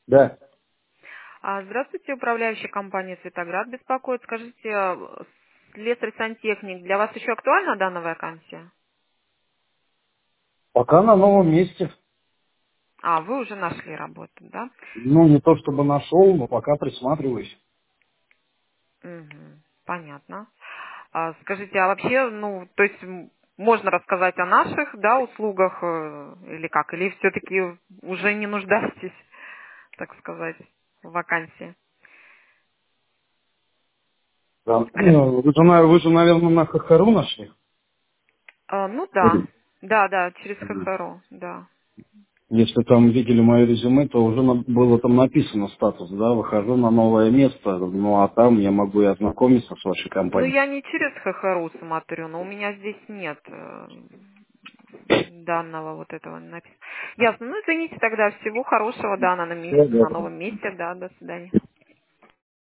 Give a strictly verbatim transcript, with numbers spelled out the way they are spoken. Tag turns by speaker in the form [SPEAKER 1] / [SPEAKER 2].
[SPEAKER 1] Да.
[SPEAKER 2] А, Здравствуйте, управляющая компания «Светоград» беспокоит. Скажите, э, слесарь-сантехник, для вас еще актуальна данная вакансия?
[SPEAKER 1] Пока на новом месте.
[SPEAKER 2] А, вы уже нашли работу, да?
[SPEAKER 1] Ну, не то чтобы нашел, но пока присматриваюсь.
[SPEAKER 2] Мгм, понятно. А, скажите, а вообще, ну, то есть м, можно рассказать о наших, да, услугах э, или как? Или все-таки уже не нуждаетесь, так сказать, в вакансии?
[SPEAKER 1] Да.
[SPEAKER 2] Алло.
[SPEAKER 1] Ну, Вы же, на- вы же, наверное, на Хахару нашли?
[SPEAKER 2] А, ну да,
[SPEAKER 1] Или-
[SPEAKER 2] да, да, через
[SPEAKER 1] Мгм.
[SPEAKER 2] ХХРО, да.
[SPEAKER 1] Если там видели мое резюме, то уже на- было там написано статус, да, выхожу на новое место, ну а там я могу и ознакомиться с вашей
[SPEAKER 2] Ну,
[SPEAKER 1] компанией.
[SPEAKER 2] я не через ХХРУ смотрю, но у меня здесь нет э, данного вот этого написано. Ясно. Ну, извините тогда. Всего хорошего, да, на, на,
[SPEAKER 1] Всего
[SPEAKER 2] месте, на
[SPEAKER 1] доброго.
[SPEAKER 2] новом месте, да, до свидания.